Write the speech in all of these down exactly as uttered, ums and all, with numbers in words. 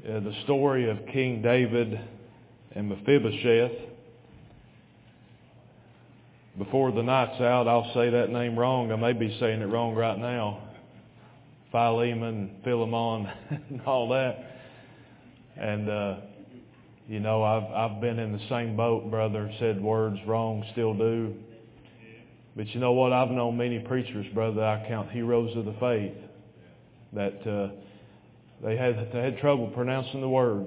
uh, the story of King David and Mephibosheth. Before the night's out, I'll say that name wrong. I may be saying it wrong right now. Philemon, Philemon, and all that. And, uh, you know, I've I've been in the same boat, brother. Said words wrong, still do. But you know what? I've known many preachers, brother, I count heroes of the faith, that uh, they had they had trouble pronouncing the words.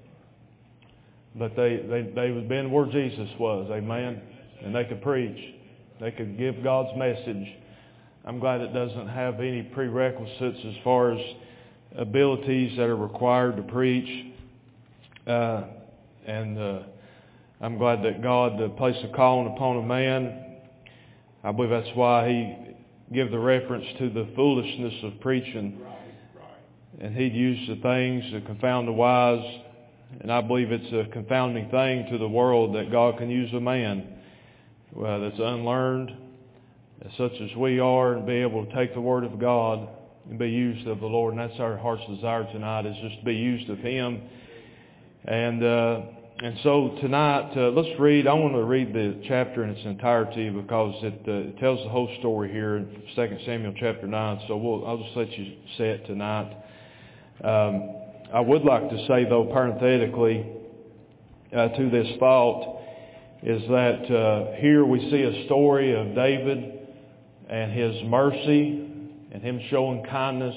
But they, they, they was been where Jesus was, amen. And they could preach. They could give God's message. I'm glad it doesn't have any prerequisites as far as abilities that are required to preach. Uh, and uh, I'm glad that God uh, placed a calling upon a man. I believe that's why He gave the reference to the foolishness of preaching. And He'd use the things to confound the wise. And I believe it's a confounding thing to the world that God can use a man well, that's unlearned, such as we are, and be able to take the Word of God and be used of the Lord. And that's our heart's desire tonight, is just to be used of Him. And uh, and so tonight, uh, let's read. I want to read the chapter in its entirety because it, uh, it tells the whole story here in Second Samuel chapter nine. So we'll, I'll just let you say it tonight. Um, I would like to say, though, parenthetically, uh, to this thought, is that uh, here we see a story of David and his mercy and him showing kindness.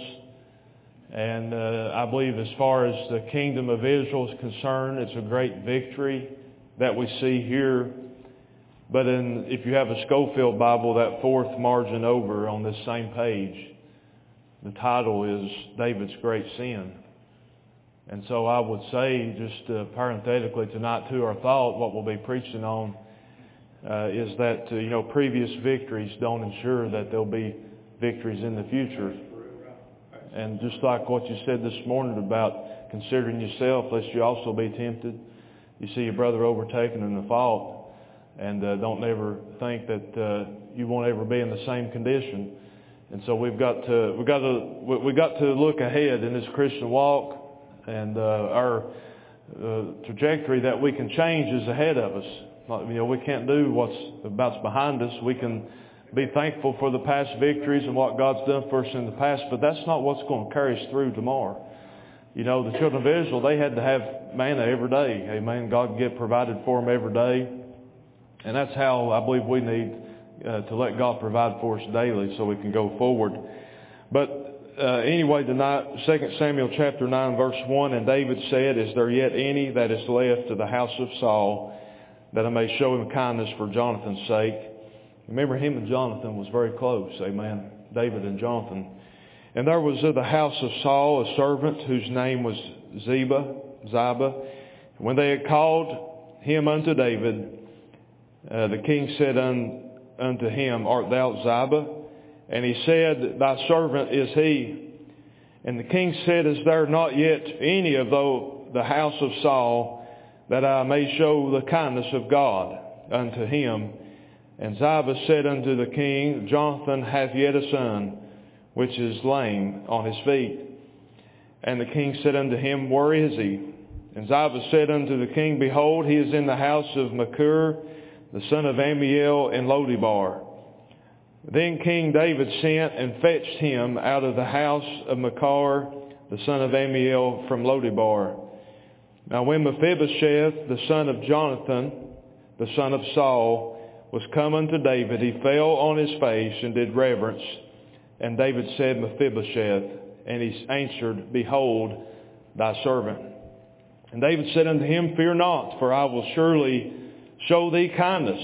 And uh, I believe as far as the kingdom of Israel is concerned, it's a great victory that we see here. But in, if you have a Schofield Bible, that fourth margin over on this same page, the title is David's Great Sin. And so I would say, just uh, parenthetically tonight to our thought, what we'll be preaching on uh, is that, uh, you know, previous victories don't ensure that there'll be victories in the future. And just like what you said this morning about considering yourself, lest you also be tempted. You see your brother overtaken in the fault, and uh, don't ever think that uh, you won't ever be in the same condition. And so we've got to we've got to we've got to look ahead in this Christian walk. And uh, our uh, trajectory that we can change is ahead of us. You know, we can't do what's about behind us. We can be thankful for the past victories and what God's done for us in the past, but that's not what's going to carry us through tomorrow. You know, the children of Israel, they had to have manna every day. Amen. God get provided for them every day. And that's how I believe we need uh, to let God provide for us daily so we can go forward. But Uh, anyway, tonight, Second Samuel chapter nine, verse one, and David said, "Is there yet any that is left of the house of Saul, that I may show him kindness for Jonathan's sake?" Remember, him and Jonathan was very close, amen, David and Jonathan. "And there was of the house of Saul a servant whose name was Ziba, Ziba. When they had called him unto David, uh, the king said un, unto him, Art thou Ziba? And he said, Thy servant is he. And the king said, Is there not yet any of the house of Saul, that I may show the kindness of God unto him? And Ziba said unto the king, Jonathan hath yet a son, which is lame on his feet. And the king said unto him, Where is he? And Ziba said unto the king, Behold, he is in the house of Machir, the son of Ammiel, in Lodebar. Then King David sent and fetched him out of the house of Machir, the son of Ammiel, from Lodebar. Now when Mephibosheth, the son of Jonathan, the son of Saul, was come unto David, he fell on his face and did reverence. And David said, Mephibosheth. And he answered, Behold, thy servant. And David said unto him, Fear not, for I will surely show thee kindness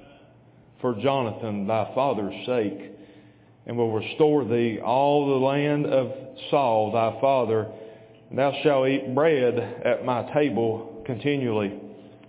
for Jonathan thy father's sake, and will restore thee all the land of Saul thy father, and thou shalt eat bread at my table continually.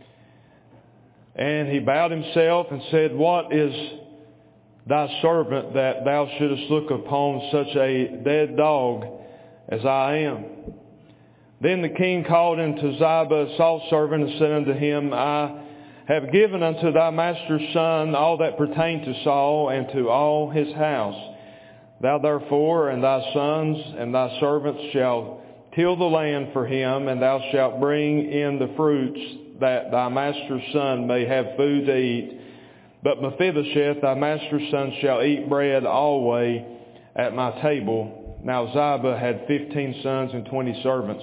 And he bowed himself and said, What is thy servant that thou shouldest look upon such a dead dog as I am? Then the king called unto Ziba, Saul's servant, and said unto him, I have given unto thy master's son all that pertained to Saul and to all his house. Thou therefore and thy sons and thy servants shall till the land for him, and thou shalt bring in the fruits, that thy master's son may have food to eat. But Mephibosheth, thy master's son, shall eat bread always at my table. Now Ziba had fifteen sons and twenty servants.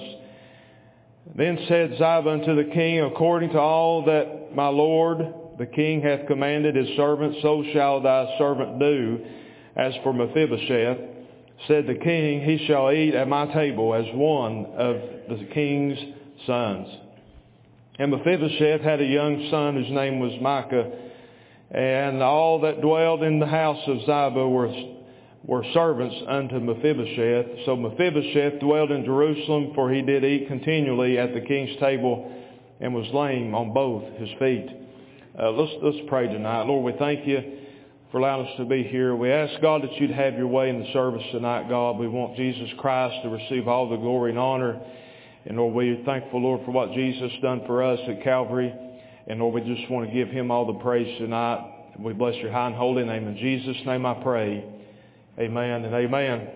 Then said Ziba unto the king, according to all that my lord the king hath commanded his servant, so shall thy servant do. As for Mephibosheth, said the king, he shall eat at my table as one of the king's sons. And Mephibosheth had a young son whose name was Micah, and all that dwelled in the house of Ziba were, were servants unto Mephibosheth. So Mephibosheth dwelled in Jerusalem, for he did eat continually at the king's table, and was lame on both his feet. Uh, let's, let's pray tonight. Lord, we thank you for allowing us to be here. We ask, God, that you'd have your way in the service tonight, God. We want Jesus Christ to receive all the glory and honor. And Lord, we're thankful, Lord, for what Jesus done for us at Calvary. And Lord, we just want to give him all the praise tonight. We bless your high and holy name. In Jesus' name I pray. Amen and amen.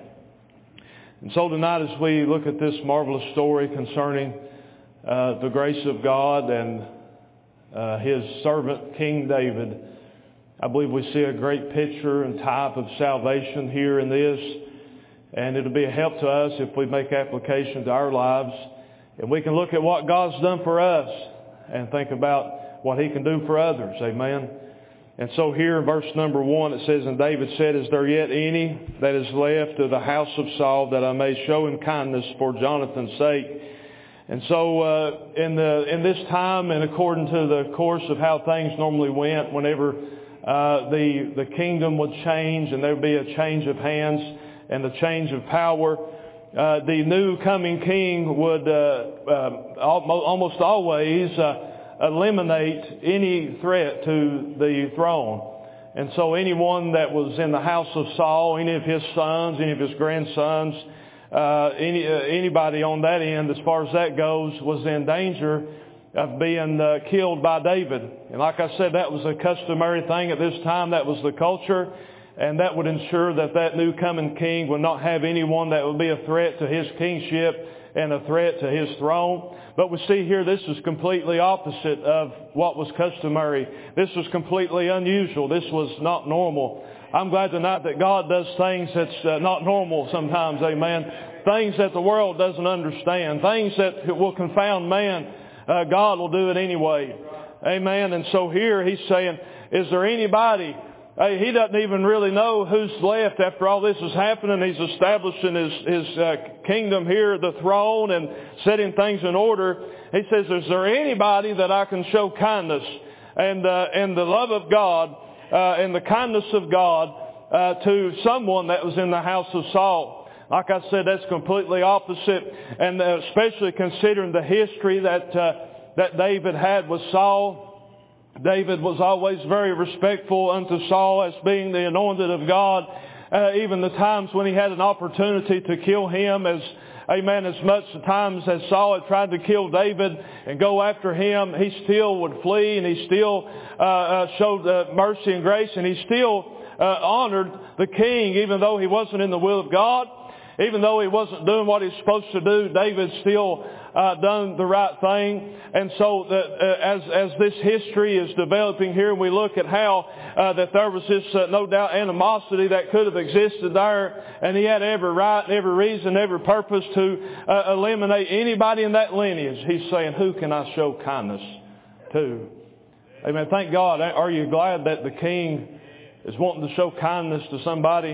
And so tonight, as we look at this marvelous story concerning uh, the grace of God and uh, his servant, King David, I believe we see a great picture and type of salvation here in this. And it'll be a help to us if we make application to our lives. And we can look at what God's done for us and think about what he can do for others. Amen. And so here in verse number one it says, and David said, is there yet any that is left of the house of Saul, that I may show him kindness for Jonathan's sake? And so uh, in the in this time, and according to the course of how things normally went, whenever uh, the the kingdom would change and there would be a change of hands and the change of power, uh, the new coming king would uh, uh, almost always uh, eliminate any threat to the throne. And so anyone that was in the house of Saul, any of his sons, any of his grandsons, uh, any uh, anybody on that end, as far as that goes, was in danger of being uh, killed by David. And like I said, that was a customary thing at this time. That was the culture. And that would ensure that that new coming king would not have anyone that would be a threat to his kingship and a threat to his throne. But we see here this is completely opposite of what was customary. This was completely unusual. This was not normal. I'm glad tonight that God does things that's uh, not normal sometimes, amen. Things that the world doesn't understand. Things that will confound man. Uh, God will do it anyway. Amen. And so here he's saying, is there anybody... Hey, he doesn't even really know who's left after all this is happening. He's establishing his, his uh, kingdom here, the throne, and setting things in order. He says, is there anybody that I can show kindness and, uh, and the love of God uh, and the kindness of God uh, to someone that was in the house of Saul? Like I said, that's completely opposite, and uh, especially considering the history that, uh, that David had with Saul. David was always very respectful unto Saul as being the anointed of God. Uh, even the times when he had an opportunity to kill him, as amen, as much times as Saul had tried to kill David and go after him, he still would flee, and he still uh, uh, showed uh, mercy and grace, and he still uh, honored the king, even though he wasn't in the will of God. Even though he wasn't doing what he was supposed to do, David still uh, done the right thing. And so that, uh, as as this history is developing here, we look at how uh, that there was this uh, no doubt animosity that could have existed there, and he had every right, every reason, every purpose to uh, eliminate anybody in that lineage. He's saying, who can I show kindness to? Amen. Thank God. Are you glad that the king is wanting to show kindness to somebody?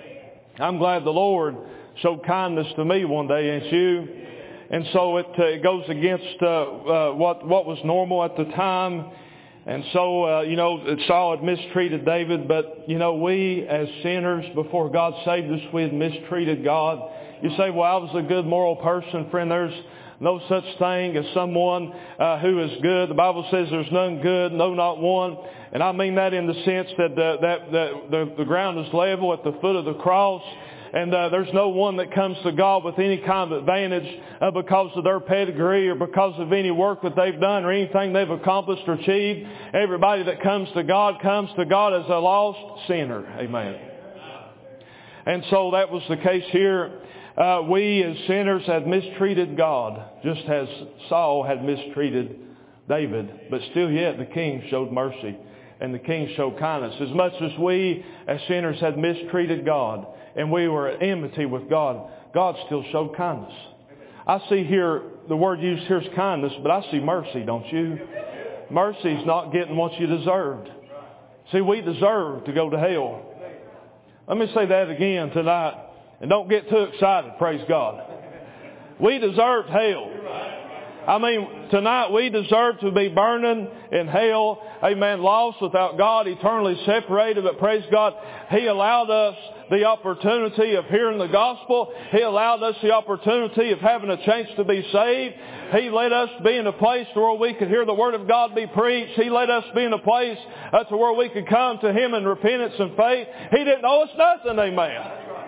I'm glad the Lord showed kindness to me one day, ain't you? And so it, uh, it goes against uh, uh, what what was normal at the time. And so, uh, you know, Saul had mistreated David, but, you know, we as sinners, before God saved us, we had mistreated God. You say, well, I was a good moral person. Friend, there's no such thing as someone uh, who is good. The Bible says there's none good, no, not one. And I mean that in the sense that, uh, that, that the, the ground is level at the foot of the cross. And uh, there's no one that comes to God with any kind of advantage uh, because of their pedigree or because of any work that they've done or anything they've accomplished or achieved. Everybody that comes to God comes to God as a lost sinner. Amen. And so that was the case here. uh, we as sinners had mistreated God, just as Saul had mistreated David. But still yet the king showed mercy and the king showed kindness. As much as we as sinners had mistreated God and we were at enmity with God, God still showed kindness. I see here, the word used here is kindness, but I see mercy, don't you? Mercy is not getting what you deserved. See, we deserve to go to hell. Let me say that again tonight. And don't get too excited, praise God. We deserved hell. I mean, tonight we deserve to be burning in hell. Amen. Lost without God, eternally separated. But praise God, He allowed us the opportunity of hearing the gospel. He allowed us the opportunity of having a chance to be saved. He let us be in a place where we could hear the Word of God be preached. He let us be in a place uh, to where we could come to Him in repentance and faith. He didn't owe us nothing, amen.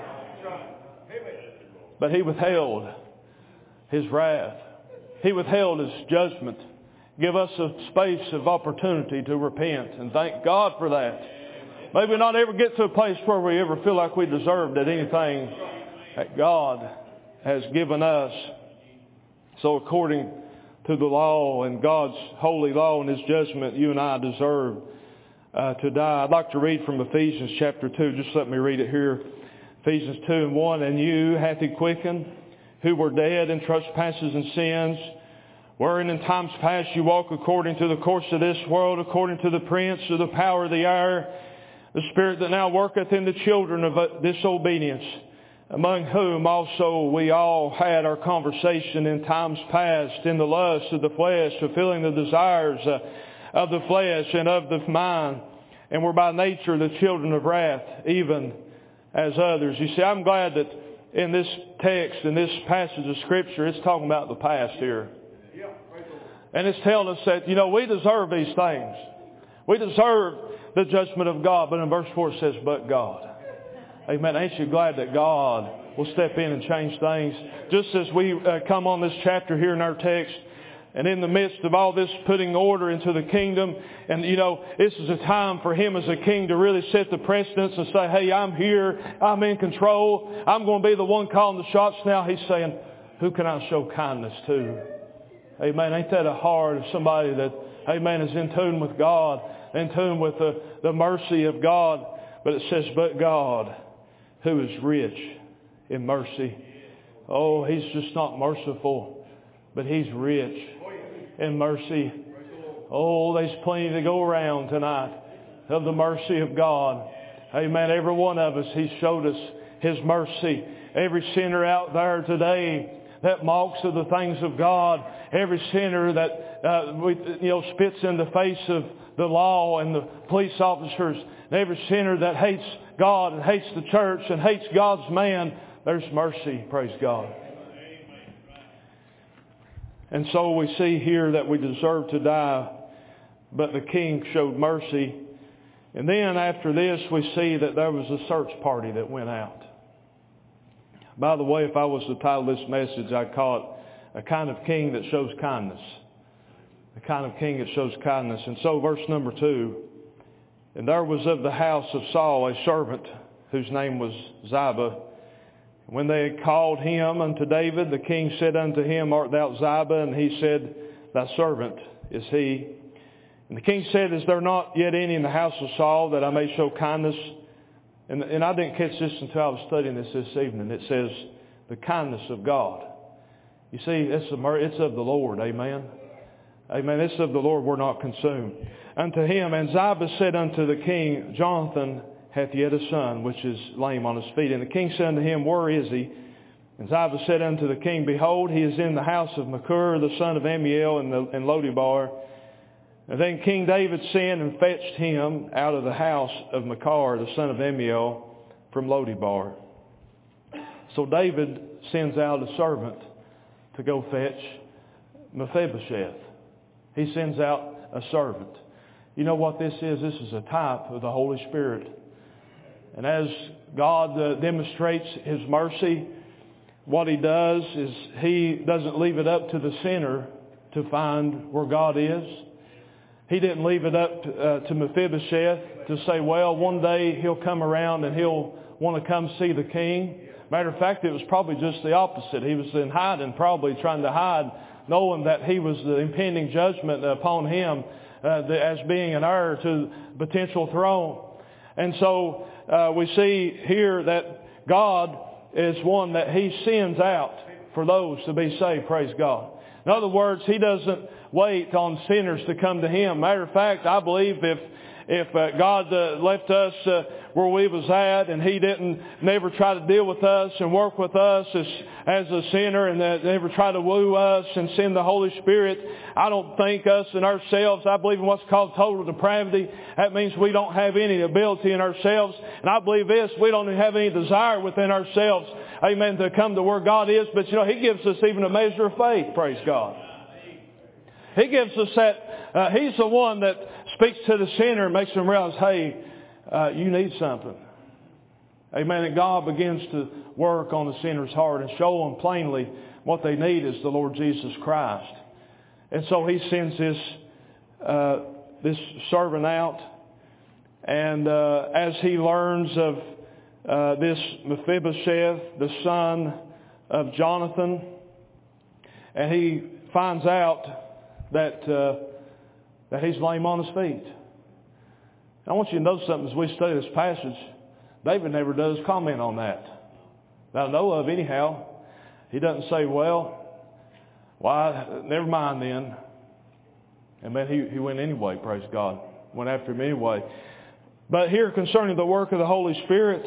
But He withheld His wrath. He withheld His judgment. Give us a space of opportunity to repent. And thank God for that. May we not ever get to a place where we ever feel like we deserved that anything that God has given us. So according to the law and God's holy law and His judgment, you and I deserve uh, to die. I'd like to read from Ephesians chapter two. Just let me read it here. Ephesians two and one. And you hath He quickened, who were dead in trespasses and sins, wherein in times past you walk according to the course of this world, according to the prince of the power of the air, the spirit that now worketh in the children of disobedience, among whom also we all had our conversation in times past, in the lust of the flesh, fulfilling the desires uh, of the flesh and of the mind, and were by nature the children of wrath, even as others. You see, I'm glad that in this text, in this passage of Scripture, it's talking about the past here. And it's telling us that, you know, we deserve these things. We deserve the judgment of God. But in verse four it says, but God. Amen. Ain't you glad that God will step in and change things? Just as we uh, come on this chapter here in our text, and in the midst of all this putting order into the kingdom, and you know, this is a time for Him as a king to really set the precedence and say, hey, I'm here, I'm in control, I'm going to be the one calling the shots now. He's saying, who can I show kindness to? Amen. Ain't that a heart of somebody that, amen, is in tune with God, in tune with the, the mercy of God? But it says, but God, who is rich in mercy. Oh, He's just not merciful, but He's rich in mercy. Oh, there's plenty to go around tonight of the mercy of God. Amen. Every one of us, He showed us His mercy. Every sinner out there today that mocks of the things of God, every sinner that uh, we, you know spits in the face of the law and the police officers, and every sinner that hates God and hates the church and hates God's man, there's mercy, praise God. And so we see here that we deserve to die, but the king showed mercy. And then after this, we see that there was a search party that went out. By the way, if I was to title this message, I'd call it a kind of king that shows kindness. A kind of king that shows kindness. And so verse number two, and there was of the house of Saul a servant whose name was Ziba. When they had called him unto David, the king said unto him, art thou Ziba? And he said, thy servant is he. And the king said, is there not yet any in the house of Saul that I may show kindness? And, and I didn't catch this until I was studying this this evening. It says, the kindness of God. You see, it's, a, it's of the Lord. Amen. Amen. It's of the Lord, we're not consumed. Unto him, and Ziba said unto the king, Jonathan hath yet a son, which is lame on his feet. And the king said unto him, where is he? And Ziba said unto the king, behold, he is in the house of Machir, the son of Ammiel, in, the, in Lodebar. And then King David sent and fetched him out of the house of Machir, the son of Ammiel, from Lodebar. So David sends out a servant to go fetch Mephibosheth. He sends out a servant. You know what this is? This is a type of the Holy Spirit. And as God uh, demonstrates His mercy, what He does is He doesn't leave it up to the sinner to find where God is. He didn't leave it up to, uh, to Mephibosheth to say, well, one day he'll come around and he'll want to come see the king. Matter of fact, it was probably just the opposite. He was in hiding, probably trying to hide, knowing that he was the impending judgment upon him uh, the, as being an heir to the potential throne. And so uh, we see here that God is one that He sends out for those to be saved, praise God. In other words, He doesn't wait on sinners to come to Him. Matter of fact, I believe if if uh, God uh, left us uh, where we was at, and He didn't never try to deal with us and work with us as as a sinner, and uh, never try to woo us and send the Holy Spirit, I don't think us and ourselves, I believe in what's called total depravity. That means we don't have any ability in ourselves. And I believe this, we don't have any desire within ourselves, amen, to come to where God is. But you know, He gives us even a measure of faith, praise God. He gives us that, uh, He's the one that speaks to the sinner and makes them realize, hey, uh, you need something. Amen. And God begins to work on the sinner's heart and show them plainly what they need is the Lord Jesus Christ. And so He sends this, uh, this servant out. And uh, as he learns of uh, this Mephibosheth, the son of Jonathan, and he finds out that uh, that he's lame on his feet. I want you to know something as we study this passage. David never does comment on that. That I know of anyhow. He doesn't say, well, why, never mind then. And then he, he went anyway, praise God. Went after him anyway. But here concerning the work of the Holy Spirit,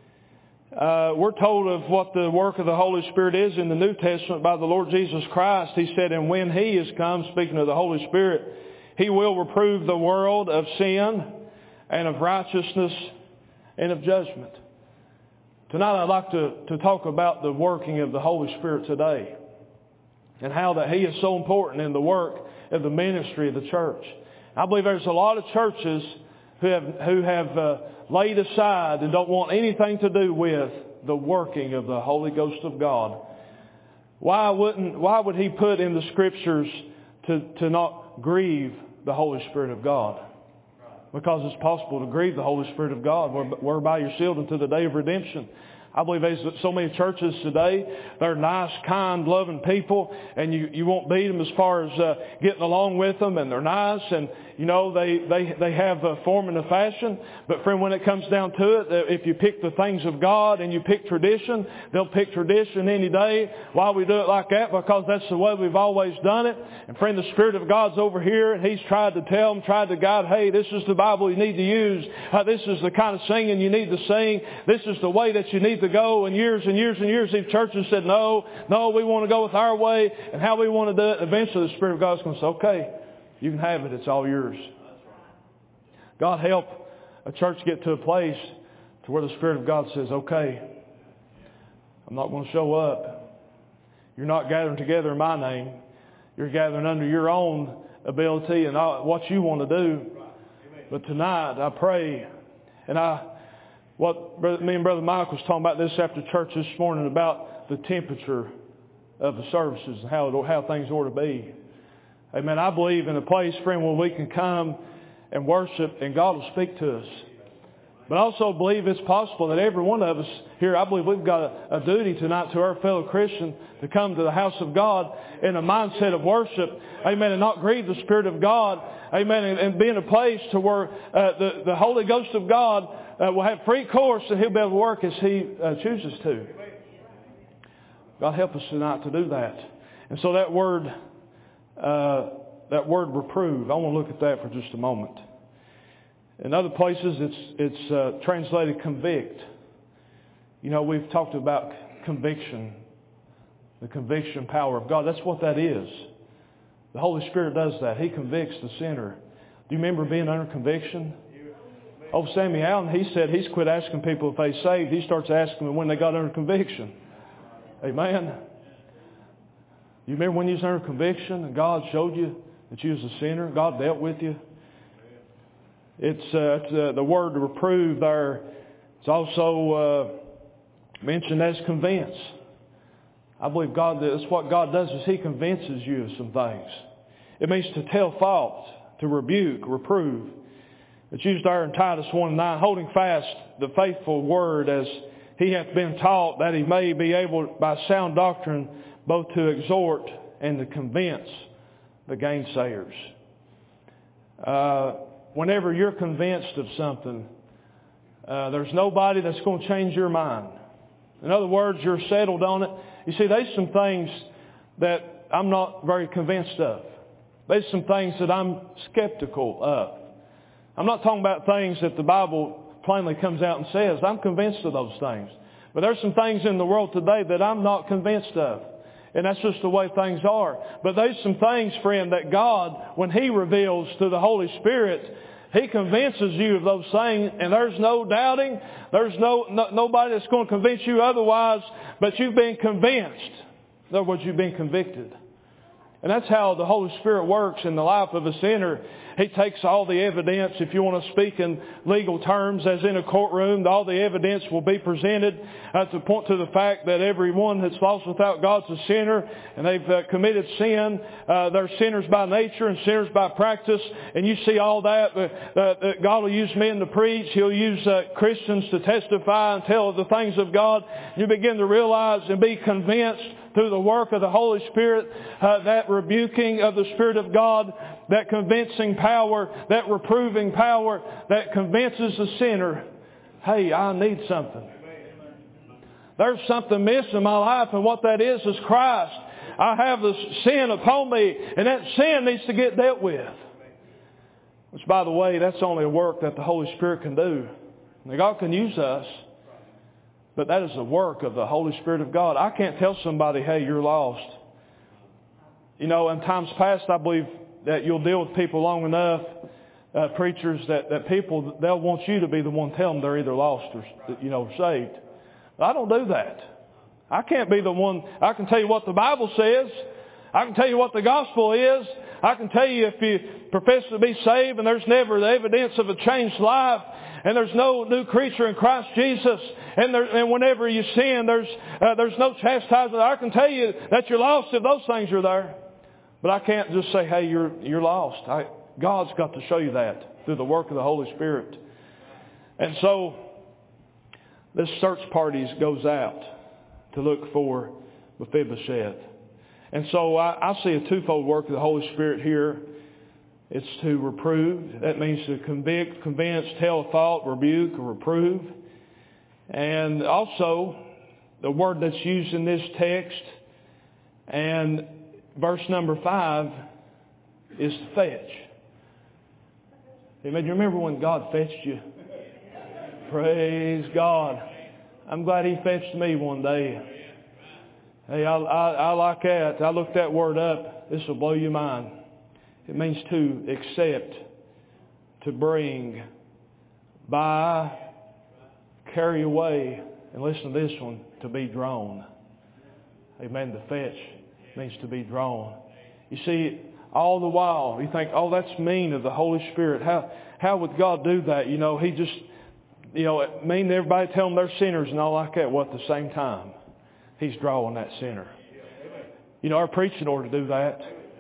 uh, we're told of what the work of the Holy Spirit is in the New Testament by the Lord Jesus Christ. He said, and when He is come, speaking of the Holy Spirit, He will reprove the world of sin and of righteousness and of judgment. Tonight I'd like to, to talk about the working of the Holy Spirit today and how that He is so important in the work of the ministry of the church. I believe there's a lot of churches who have, who have uh, laid aside and don't want anything to do with the working of the Holy Ghost of God. Why wouldn't, why would He put in the Scriptures to, to not grieve the Holy Spirit of God? Because it's possible to grieve the Holy Spirit of God, whereby you're sealed unto the day of redemption. I believe there's so many churches today, they're nice, kind, loving people, and you, you won't beat them as far as uh, getting along with them, and they're nice, and you know, they, they, they have a form and a fashion. But friend, when it comes down to it, if you pick the things of God and you pick tradition, they'll pick tradition any day. Why we do it like that? Because that's the way we've always done it. And friend, the Spirit of God's over here, and He's tried to tell them, tried to guide, hey, this is the Bible you need to use. Uh, this is the kind of singing you need to sing. This is the way that you need to go. And years and years and years, these churches said, no, no, we want to go with our way and how we want to do it. Eventually, the Spirit of God's going to say, okay, you can have it. It's all yours. God help a church get to a place to where the Spirit of God says, okay, I'm not going to show up. You're not gathering together in my name. You're gathering under your own ability and what you want to do. But tonight, I pray, and I, what me and Brother Mike was talking about this after church this morning about the temperature of the services and how, it, how things ought to be. Amen. I believe in a place, friend, where we can come and worship and God will speak to us. But I also believe it's possible that every one of us here, I believe we've got a, a duty tonight to our fellow Christian to come to the house of God in a mindset of worship. Amen. And not grieve the Spirit of God. Amen. And, and be in a place to where uh, the, the Holy Ghost of God uh, will have free course and He'll be able to work as He uh, chooses to. God help us tonight to do that. And so that word... Uh, that word reprove, I want to look at that for just a moment. In other places, it's it's uh, translated convict. You know, we've talked about conviction, the conviction power of God. That's what that is. The Holy Spirit does that. He convicts the sinner. Do you remember being under conviction? Oh, Sammy Allen, he said he's quit asking people if they saved. He starts asking them when they got under conviction. Amen. You remember when you was under conviction and God showed you that you was a sinner? God dealt with you. It's, uh, it's uh, the word to reprove there. It's also uh, mentioned as convince. I believe God, that's what God does is He convinces you of some things. It means to tell fault, to rebuke, reprove. It's used there in Titus one nine, holding fast the faithful word as he hath been taught, that he may be able by sound doctrine both to exhort and to convince the gainsayers. Uh, whenever you're convinced of something, uh, there's nobody that's going to change your mind. In other words, you're settled on it. You see, there's some things that I'm not very convinced of. There's some things that I'm skeptical of. I'm not talking about things that the Bible plainly comes out and says. I'm convinced of those things. But there's some things in the world today that I'm not convinced of. And that's just the way things are. But there's some things, friend, that God, when He reveals to the Holy Spirit, He convinces you of those things, and there's no doubting. There's no, no nobody that's going to convince you otherwise, but you've been convinced. In other words, you've been convicted. And that's how the Holy Spirit works in the life of a sinner. He takes all the evidence, if you want to speak in legal terms, as in a courtroom, all the evidence will be presented uh, to point to the fact that everyone that's lost without God's a sinner, and they've uh, committed sin. Uh, they're sinners by nature and sinners by practice. And you see all that. Uh, uh, God will use men to preach. He'll use uh, Christians to testify and tell of the things of God. You begin to realize and be convinced through the work of the Holy Spirit, uh, that rebuking of the Spirit of God, that convincing power, that reproving power, that convinces the sinner, hey, I need something. There's something missing in my life, and what that is is Christ. I have this sin upon me, and that sin needs to get dealt with. Which, by the way, that's only a work that the Holy Spirit can do. Now, God can use us, but that is the work of the Holy Spirit of God. I can't tell somebody, hey, you're lost. You know, in times past, I believe that you'll deal with people long enough, uh, preachers, that, that people, they'll want you to be the one telling them they're either lost or, you know, saved. But I don't do that. I can't be the one. I can tell you what the Bible says. I can tell you what the gospel is. I can tell you if you profess to be saved and there's never the evidence of a changed life, and there's no new creature in Christ Jesus, and, there, and whenever you sin, there's uh, there's no chastisement. I can tell you that you're lost if those things are there. But I can't just say, hey, you're you're lost. I, God's got to show you that through the work of the Holy Spirit. And so this search party goes out to look for Mephibosheth. And so I, I see a twofold work of the Holy Spirit here. It's to reprove. That means to convict, convince, tell a thought, rebuke, or reprove. And also, the word that's used in this text, and verse number five, is to fetch. Amen. You remember when God fetched you? Praise God. I'm glad He fetched me one day. Hey, I, I, I like that. I looked that word up. This will blow your mind. It means to accept, to bring, buy, carry away, and listen to this one, to be drawn. Amen. To fetch means to be drawn. You see, all the while, you think, oh, that's mean of the Holy Spirit. How how would God do that? You know, He just, you know, mean to everybody, tell them they're sinners and all like that. Well, at the same time, He's drawing that sinner. You know, our preaching ought to do that.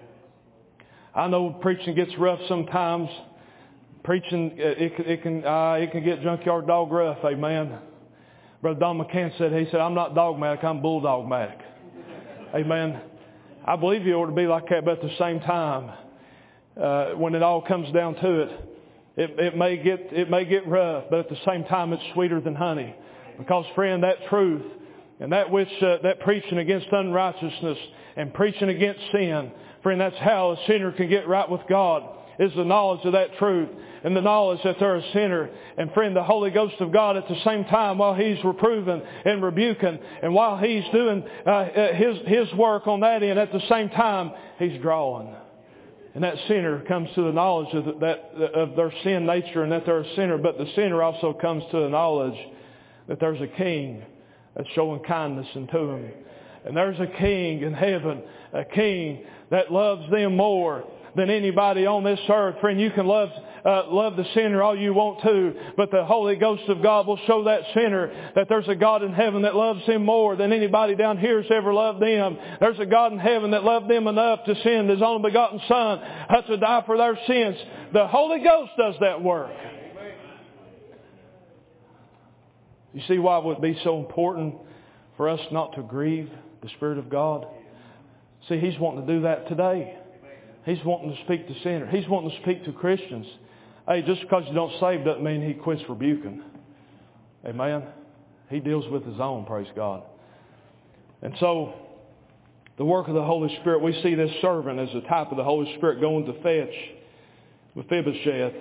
I know preaching gets rough sometimes. Preaching, it, it can uh, it can get junkyard dog rough, amen. Brother Don McCann said, he said, I'm not dogmatic, I'm bulldogmatic. Amen. I believe you ought to be like that, but at the same time, uh, when it all comes down to it, it, it may get it may get rough, but at the same time, it's sweeter than honey. Because, friend, that truth and that which uh, that preaching against unrighteousness and preaching against sin, friend, that's how a sinner can get right with God, is the knowledge of that truth and the knowledge that they're a sinner. And friend, the Holy Ghost of God at the same time, while He's reproving and rebuking, and while He's doing uh, His His work on that end, at the same time, He's drawing. And that sinner comes to the knowledge of, that, of their sin nature and that they're a sinner. But the sinner also comes to the knowledge that there's a King that's showing kindness unto him. And there's a King in heaven, a King that loves them more than anybody on this earth. Friend, you can love uh, love the sinner all you want to, but the Holy Ghost of God will show that sinner that there's a God in heaven that loves him more than anybody down here has ever loved them. There's a God in heaven that loved them enough to send His only begotten Son to die for their sins. The Holy Ghost does that work. You see why it would be so important for us not to grieve the Spirit of God? See, He's wanting to do that today. He's wanting to speak to sinners. He's wanting to speak to Christians. Hey, just because you don't save doesn't mean He quits rebuking. Amen? He deals with His own, praise God. And so, the work of the Holy Spirit, we see this servant as a type of the Holy Spirit going to fetch Mephibosheth.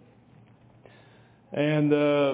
And, uh,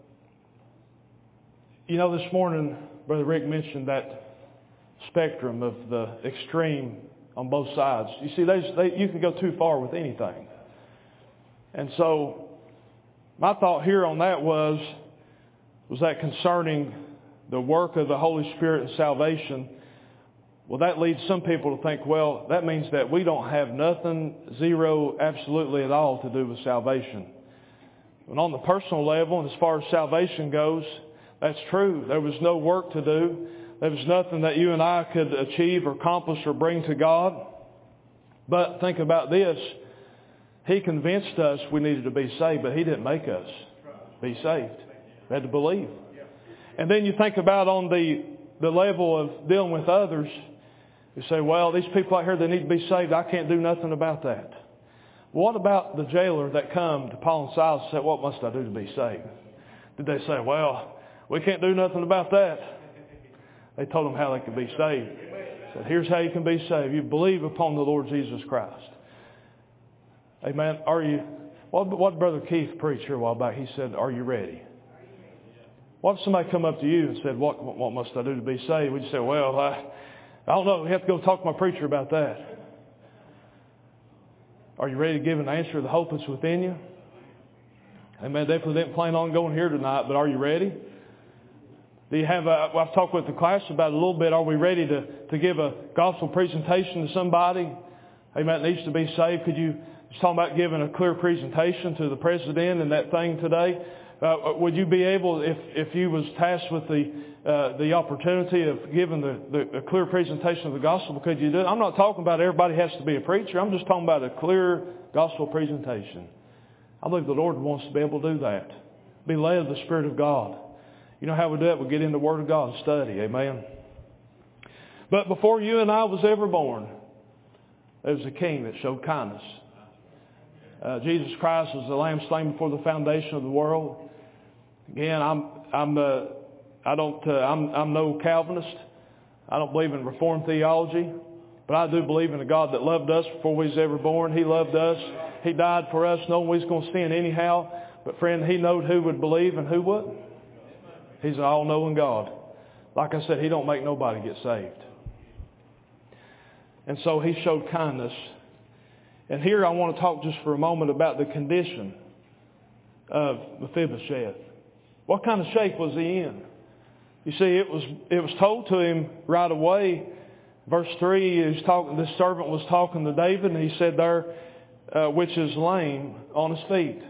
you know, this morning, Brother Rick mentioned that spectrum of the extreme on both sides. You see, they, they, you can go too far with anything. And so, my thought here on that was, was that concerning the work of the Holy Spirit in salvation, well, that leads some people to think, well, that means that we don't have nothing, zero, absolutely at all to do with salvation. And on the personal level, and as far as salvation goes, that's true. There was no work to do. There was nothing that you and I could achieve or accomplish or bring to God. But think about this. He convinced us we needed to be saved, but He didn't make us be saved. We had to believe. And then you think about on the, the level of dealing with others, you say, well, these people out here, they need to be saved. I can't do nothing about that. What about the jailer that come to Paul and Silas and said, what must I do to be saved? Did they say, well, we can't do nothing about that? They told them how they could be saved. They said, here's how you can be saved. You believe upon the Lord Jesus Christ. Amen. Are you, what, what Brother Keith preached here a while back, he said, are you ready? What if somebody come up to you and said, what, what, what must I do to be saved? Would you say, well, I, I don't know. We have to go talk to my preacher about that. Are you ready to give an answer to the hope that's within you? Amen. Definitely didn't plan on going here tonight, but are you ready? Do you have a, well, I've talked with the class about it a little bit. Are we ready to, to give a gospel presentation to somebody? Amen. That needs to be saved. Could you, just talking about giving a clear presentation to the president and that thing today. Uh, would you be able, if, if you was tasked with the uh, the opportunity of giving the, the a clear presentation of the gospel, could you do it? I'm not talking about everybody has to be a preacher. I'm just talking about a clear gospel presentation. I believe the Lord wants to be able to do that. Be led of the Spirit of God. You know how we do it? We get in the Word of God and study. Amen. But before you and I was ever born, there was a king that showed kindness. Uh, Jesus Christ was the Lamb slain before the foundation of the world. Again, I'm I'm uh, I don't uh, I'm I'm no Calvinist. I don't believe in Reformed theology, but I do believe in a God that loved us before we was ever born. He loved us. He died for us, knowing we was going to sin anyhow. But friend, He knowed who would believe and who wouldn't. He's an all-knowing God. Like I said, He don't make nobody get saved. And so He showed kindness. And here I want to talk just for a moment about the condition of Mephibosheth. What kind of shape was he in? You see, it was it was told to him right away. Verse three, he was talking, this servant was talking to David, and he said there, uh, which is lame on his feet.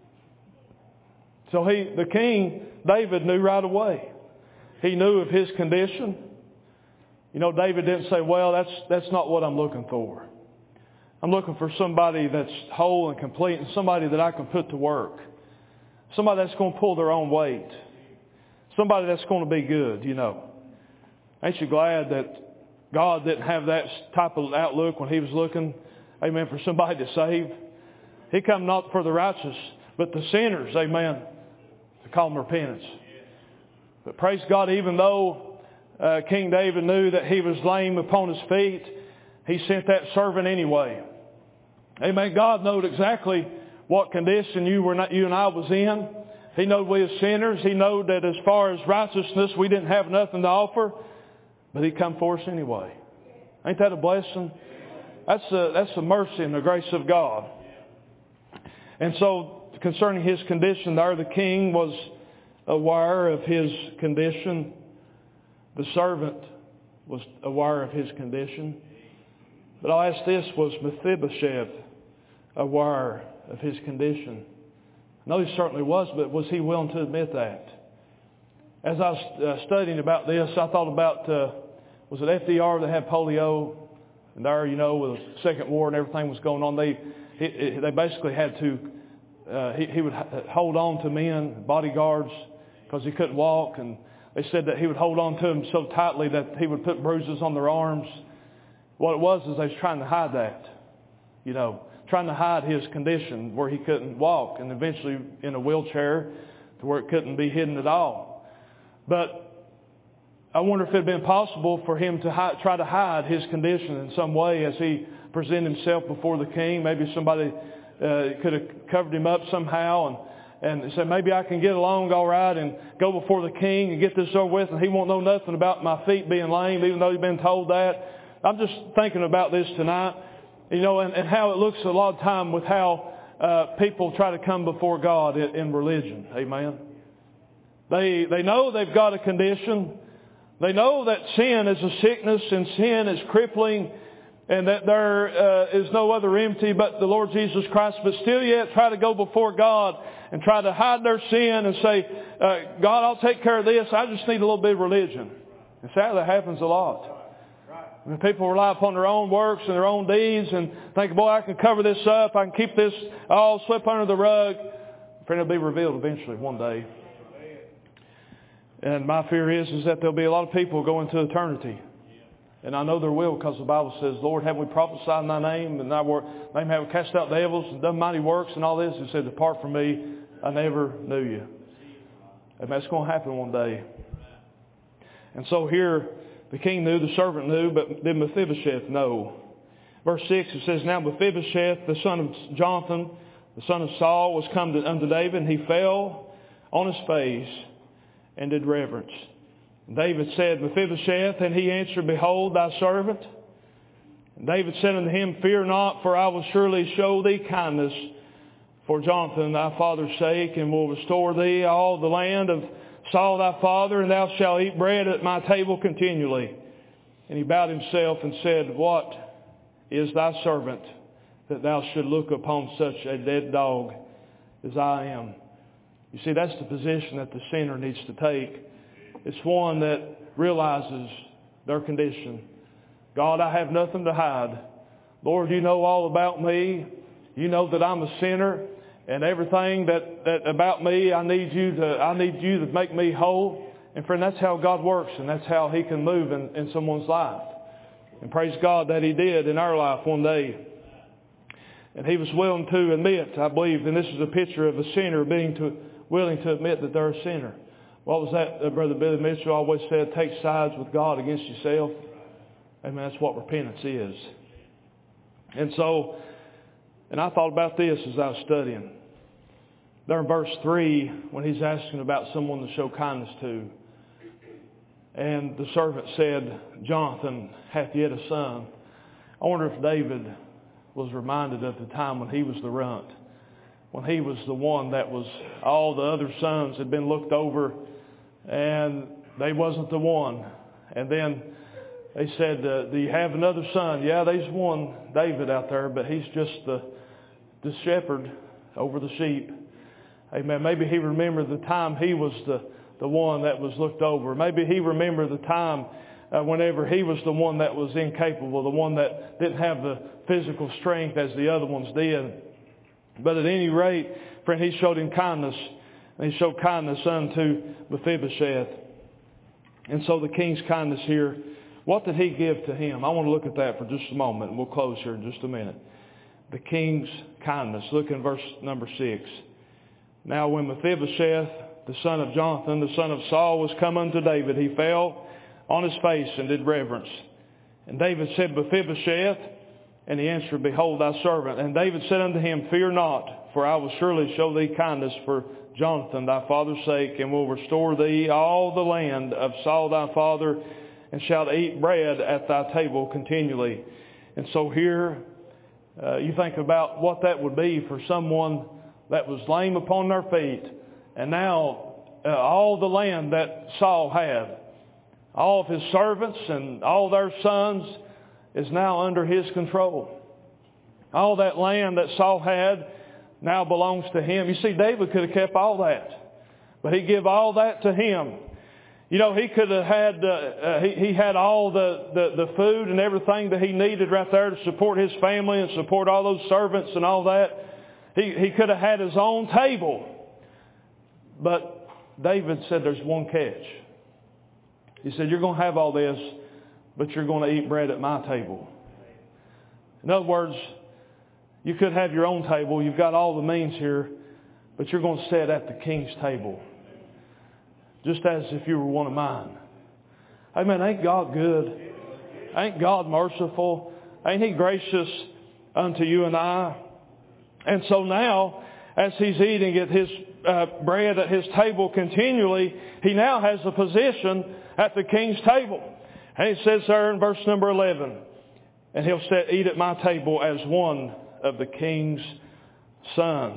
So he, the king, David, knew right away. He knew of his condition. You know, David didn't say, well, that's that's not what I'm looking for. I'm looking for somebody that's whole and complete and somebody that I can put to work. Somebody that's going to pull their own weight. Somebody that's going to be good, you know. Ain't you glad that God didn't have that type of outlook when He was looking, amen, for somebody to save? He come not for the righteous, but the sinners, amen, to call them repentance. But praise God, even though uh, King David knew that he was lame upon his feet, He sent that servant anyway. Amen. God knowed exactly what condition you were not, you and I was in. He knowed we as sinners. He knowed that as far as righteousness, we didn't have nothing to offer. But He come for us anyway. Ain't that a blessing? That's the, that's the mercy and the grace of God. And so, concerning his condition there, the king was aware of his condition. The servant was aware of his condition. But I'll ask this, was Mephibosheth aware of his condition? I know he certainly was, but was he willing to admit that? As I was uh, studying about this, I thought about, uh, was it F D R that had polio? And there, you know, with the Second War and everything was going on, they he, they basically had to, uh, he, he would hold on to men, bodyguards, because he couldn't walk. And they said that he would hold on to them so tightly that he would put bruises on their arms. What it was is they was trying to hide that, you know, trying to hide his condition where he couldn't walk, and eventually in a wheelchair to where it couldn't be hidden at all. But I wonder if it had been possible for him to hide, try to hide his condition in some way as he presented himself before the king. Maybe somebody uh, could have covered him up somehow and, and said, maybe I can get along all right and go before the king and get this over with, and he won't know nothing about my feet being lame, even though he's been told that. I'm just thinking about this tonight, you know, and, and how it looks a lot of time with how uh, people try to come before God in, in religion. Amen. They they know they've got a condition. They know that sin is a sickness and sin is crippling, and that there uh, is no other remedy but the Lord Jesus Christ. But still yet try to go before God and try to hide their sin and say, uh, God, I'll take care of this. I just need a little bit of religion. And sadly, that happens a lot. When people rely upon their own works and their own deeds and think, boy, I can cover this up. I can keep this all swept under the rug. Friend, it'll be revealed eventually one day. And my fear is, is that there'll be a lot of people who go into eternity. And I know there will, because the Bible says, Lord, have we prophesied in thy name? And thy name have we cast out devils and done mighty works and all this? He said, depart from me, I never knew you. And that's going to happen one day. And so here, the king knew, the servant knew, but did Mephibosheth know? Verse six, it says, now Mephibosheth, the son of Jonathan, the son of Saul, was come to, unto David, and he fell on his face and did reverence. David said, Mephibosheth, and he answered, behold, thy servant. And David said unto him, fear not, for I will surely show thee kindness for Jonathan thy father's sake, and will restore thee all the land of Saul thy father, and thou shalt eat bread at my table continually. And he bowed himself and said, what is thy servant, that thou should look upon such a dead dog as I am? You see, that's the position that the sinner needs to take. It's one that realizes their condition. God, I have nothing to hide. Lord, you know all about me. You know that I'm a sinner, and everything that, that about me, I need you to I need you to make me whole. And friend, that's how God works, and that's how He can move in, in someone's life. And praise God that He did in our life one day. And He was willing to admit, I believe, and this is a picture of a sinner being to, willing to admit that they're a sinner. What was that, uh, Brother Billy Mitchell always said, take sides with God against yourself. Amen. That's what repentance is. And so, and I thought about this as I was studying. There in verse three, when he's asking about someone to show kindness to, and the servant said, Jonathan hath yet a son. I wonder if David was reminded of the time when he was the runt, when he was the one that was, all the other sons had been looked over, and they wasn't the one. And then they said, uh, do you have another son? Yeah, there's one, David, out there, but he's just the, the shepherd over the sheep. Amen. Maybe he remembered the time he was the, the one that was looked over. Maybe he remembered the time uh, whenever he was the one that was incapable, the one that didn't have the physical strength as the other ones did. But at any rate, friend, he showed him kindness. And he showed kindness unto Mephibosheth. And so the king's kindness here, what did he give to him? I want to look at that for just a moment, and we'll close here in just a minute. The king's kindness. Look in verse number six. Now when Mephibosheth, the son of Jonathan, the son of Saul, was come unto David, he fell on his face and did reverence. And David said, Mephibosheth, and he answered, behold, thy servant. And David said unto him, fear not, for I will surely show thee kindness for Jonathan thy father's sake, and will restore thee all the land of Saul thy father, and shalt eat bread at thy table continually. And so here, uh, you think about what that would be for someone that was lame upon their feet, and now uh, all the land that Saul had, all of his servants and all their sons, is now under his control. All that land that Saul had now belongs to him. You see, David could have kept all that, but he gave all that to him. You know, he could have had, uh, uh, he, he had all the, the, the food and everything that he needed right there to support his family and support all those servants and all that. He, he could have had his own table, but David said there's one catch. He said, you're going to have all this, but you're going to eat bread at my table. In other words, you could have your own table. You've got all the means here, but you're going to sit at the king's table, just as if you were one of mine. Amen. Ain't God good? Ain't God merciful? Ain't He gracious unto you and I? And so now, as he's eating at his uh, bread at his table continually, he now has a position at the king's table. And it says there in verse number eleven, and he'll sit, eat at my table as one of the king's sons.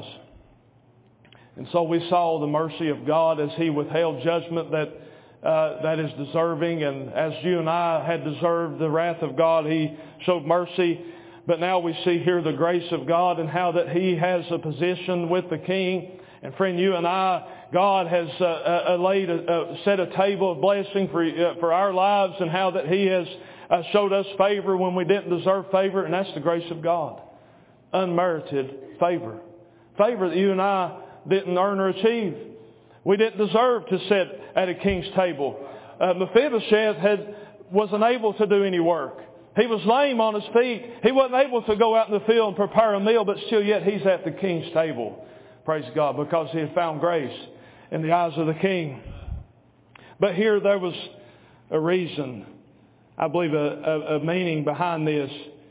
And so we saw the mercy of God as He withheld judgment that uh, that is deserving. And as you and I had deserved the wrath of God, He showed mercy. But now we see here the grace of God and how that He has a position with the King. And friend, you and I, God has uh, uh, laid a, uh, set a table of blessing for uh, for our lives, and how that He has uh, showed us favor when we didn't deserve favor, and that's the grace of God. Unmerited favor. Favor that you and I didn't earn or achieve. We didn't deserve to sit at a king's table. Uh, Mephibosheth had, was unable to do any work. He was lame on his feet. He wasn't able to go out in the field and prepare a meal, but still yet he's at the king's table. Praise God, because he had found grace in the eyes of the king. But here there was a reason, I believe a, a, a meaning behind this,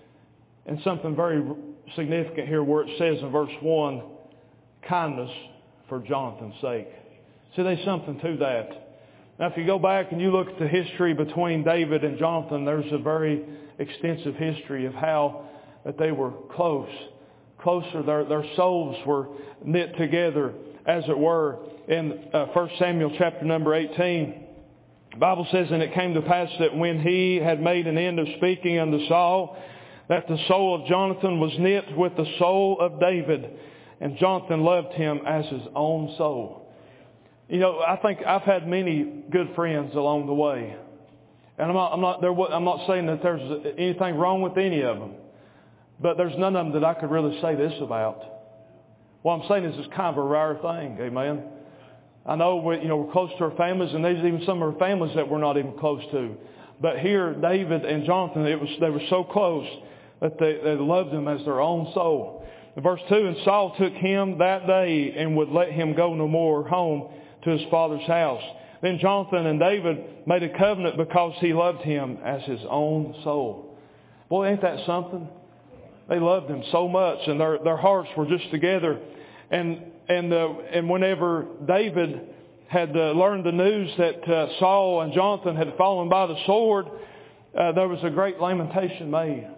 and something very significant here where it says in verse one, kindness for Jonathan's sake. See, there's something to that. Now, if you go back and you look at the history between David and Jonathan, there's a very extensive history of how that they were close. Closer, their, their souls were knit together, as it were. In uh, First Samuel chapter number eighteen, the Bible says, and it came to pass that when he had made an end of speaking unto Saul, that the soul of Jonathan was knit with the soul of David, and Jonathan loved him as his own soul. You know, I think I've had many good friends along the way. And I'm not, I'm not, there, I'm not saying that there's anything wrong with any of them. But there's none of them that I could really say this about. What I'm saying is it's kind of a rare thing. Amen. I know we, you know, we're close to our families, and there's even some of our families that we're not even close to. But here, David and Jonathan, it was, they were so close that they, they loved him as their own soul. In verse two, and Saul took him that day and would let him go no more home to his father's house. Then Jonathan and David made a covenant because he loved him as his own soul. Boy, ain't that something? They loved him so much, and their their hearts were just together. And and uh, and whenever David had uh, learned the news that uh, Saul and Jonathan had fallen by the sword, uh, there was a great lamentation made.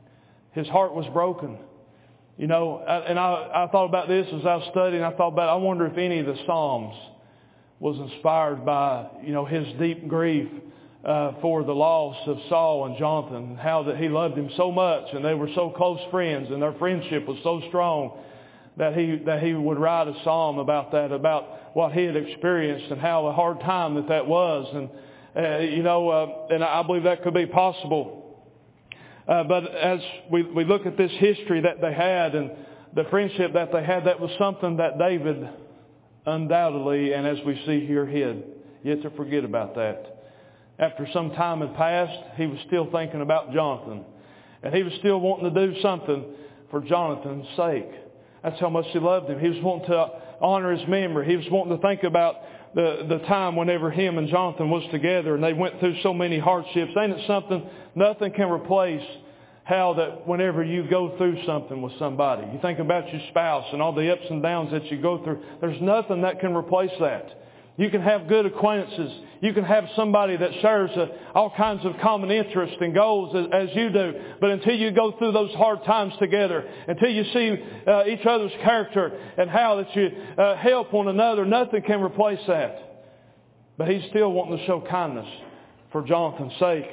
His heart was broken. You know, and I, I thought about this as I was studying. I thought about, I wonder if any of the Psalms was inspired by, you know, his deep grief uh, for the loss of Saul and Jonathan, how that he loved him so much, and they were so close friends, and their friendship was so strong that he that he would write a psalm about that, about what he had experienced and how a hard time that that was, and uh, you know, uh, and I believe that could be possible. Uh, but as we we look at this history that they had and the friendship that they had, that was something that David undoubtedly, and as we see here, hid, yet to forget about that. After some time had passed, he was still thinking about Jonathan. And he was still wanting to do something for Jonathan's sake. That's how much he loved him. He was wanting to honor his memory. He was wanting to think about the, the time whenever him and Jonathan was together and they went through so many hardships. Ain't it something? Nothing can replace how that whenever you go through something with somebody, you think about your spouse and all the ups and downs that you go through, there's nothing that can replace that. You can have good acquaintances. You can have somebody that shares uh, all kinds of common interests and goals as, as you do. But until you go through those hard times together, until you see uh, each other's character and how that you uh, help one another, nothing can replace that. But he's still wanting to show kindness for Jonathan's sake.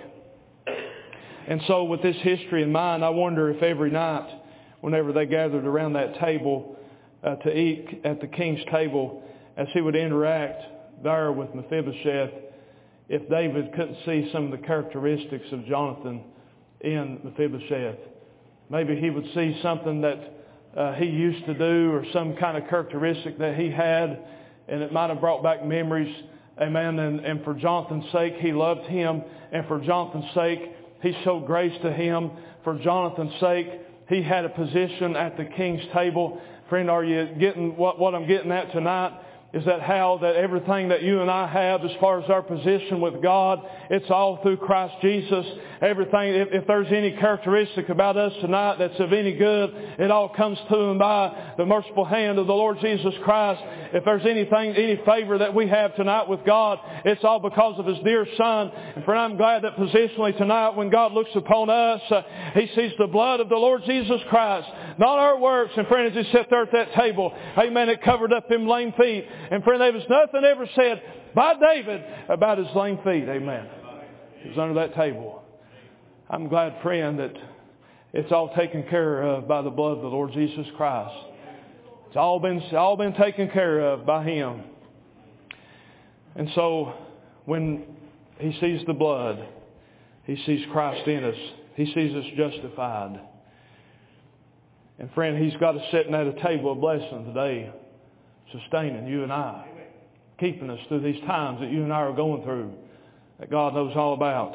And so with this history in mind, I wonder if every night, whenever they gathered around that table uh, to eat at the king's table, as he would interact there with Mephibosheth, if David couldn't see some of the characteristics of Jonathan in Mephibosheth. Maybe he would see something that uh, he used to do or some kind of characteristic that he had, and it might have brought back memories. Amen. And, and for Jonathan's sake, he loved him. And for Jonathan's sake, he showed grace to him. For Jonathan's sake, he had a position at the king's table. Friend, are you getting what, what I'm getting at tonight? Is that how that everything that you and I have as far as our position with God, it's all through Christ Jesus. Everything, if, if there's any characteristic about us tonight that's of any good, it all comes to and by the merciful hand of the Lord Jesus Christ. If there's anything, any favor that we have tonight with God, it's all because of His dear Son. And friend, I'm glad that positionally tonight when God looks upon us, uh, He sees the blood of the Lord Jesus Christ, not our works. And friend, as He sat there at that table, amen, it covered up Him lame feet. And friend, there was nothing ever said by David about his lame feet. Amen. It was under that table. I'm glad, friend, that it's all taken care of by the blood of the Lord Jesus Christ. It's all been, all been taken care of by Him. And so, when He sees the blood, He sees Christ in us. He sees us justified. And friend, He's got us sitting at a table of blessing today, sustaining you and I, keeping us through these times that you and I are going through, that God knows all about.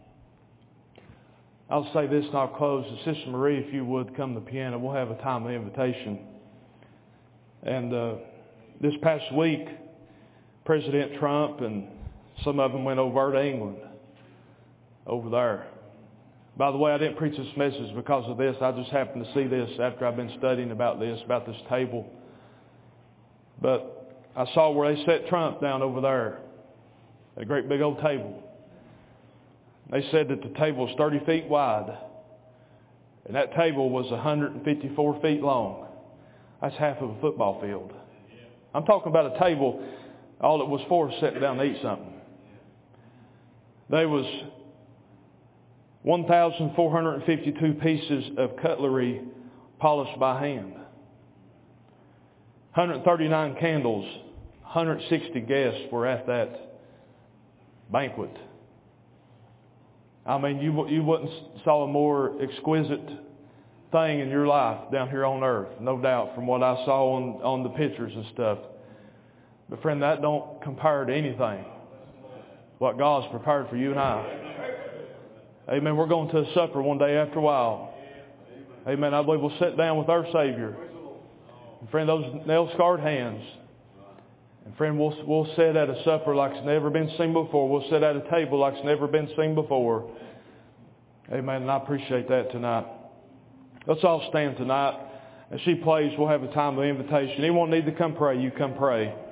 I'll say this and I'll close. Sister Marie, if you would, come to the piano. We'll have a time of invitation. And uh, this past week, President Trump and some of them went over to England, over there. By the way, I didn't preach this message because of this. I just happened to see this after I've been studying about this, about this table. But I saw where they set Trump down over there, a great big old table. They said that the table was thirty feet wide, and that table was one hundred fifty-four feet long. That's half of a football field. I'm talking about a table, all it was for was sitting down to eat something. There was one thousand four hundred fifty-two pieces of cutlery polished by hand. one hundred thirty-nine candles, one hundred sixty guests were at that banquet. I mean, you you wouldn't saw a more exquisite thing in your life down here on earth, no doubt, from what I saw on, on the pictures and stuff. But friend, that don't compare to anything what God's prepared for you and I. Amen. We're going to a supper one day after a while. Amen. I believe we'll sit down with our Savior. And friend, those nail-scarred hands. And friend, we'll, we'll sit at a supper like it's never been seen before. We'll sit at a table like it's never been seen before. Amen. And I appreciate that tonight. Let's all stand tonight. As she plays, we'll have a time of invitation. Anyone need to come pray, you come pray.